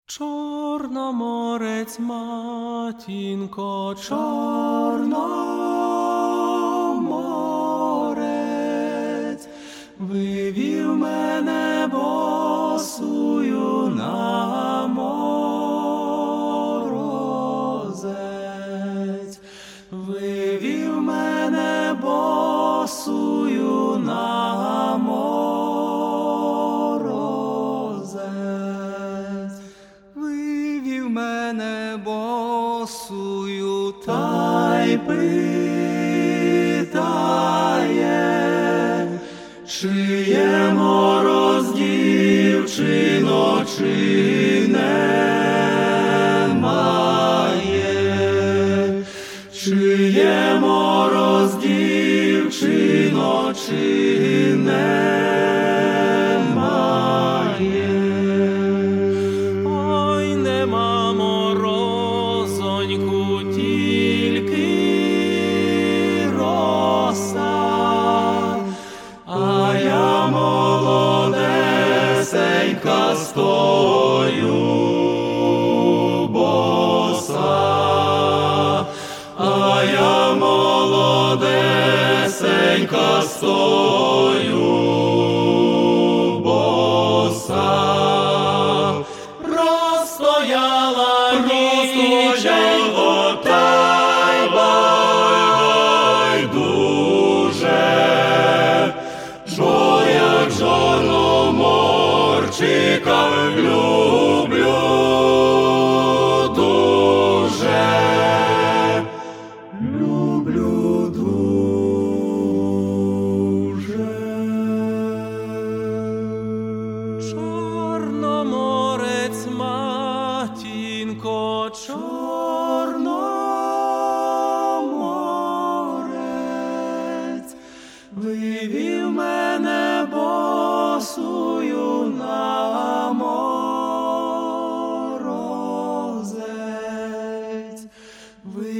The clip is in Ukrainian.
Чорноморець, матінко, Чорноморець, вивів мене босую на морозець, вивів мене босую на морозець, вивів мене босую, та й питає, чи є мороз, дівчино, чи немає, чи є мороз, дівчино, чи немає. Ой, нема морозоньку, тільки роса, а я молодесенька стою боса, а я молодесенька стою боса. Простояла ніченько, та й байдуже, що як Чорноморчика люблю дуже, люблю дуже. Чорноморець, матінко, Чорноморець, вивів мене босую на морозець,